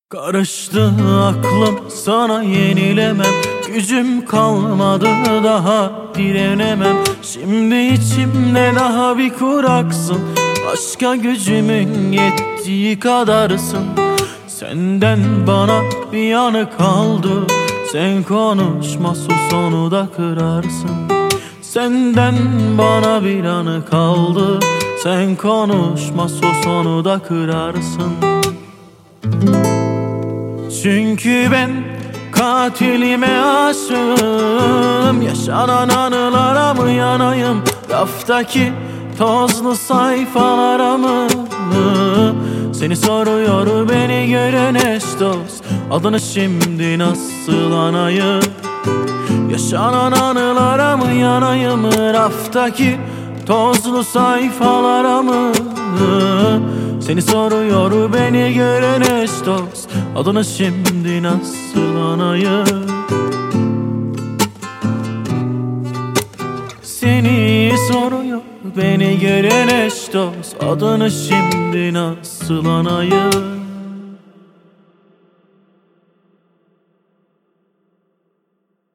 Karıştı aklım, sana yenilemem. Gücüm kalmadı, daha direnemem. Şimdi içimde daha bir kuraksın. Başka gücümün yettiği kadarsın. Senden bana bir yanı kaldı. Sen konuşma, sus, onu da kırarsın. Senden bana bir yanı kaldı. Sen konuşma, sus, onu da kırarsın. Çünkü ben katilime aşığım. Yaşanan anılara mı yanayım, raftaki tozlu sayfalara mı? Seni soruyor beni gören eş dost, adını şimdi nasıl anayım? Yaşanan anılara mı yanayım, raftaki tozlu sayfalara mı? Seni soruyor beni gören eş dost, adını şimdi nasıl anayım? Seni soruyor beni gören eş dost, adını şimdi nasıl anayım?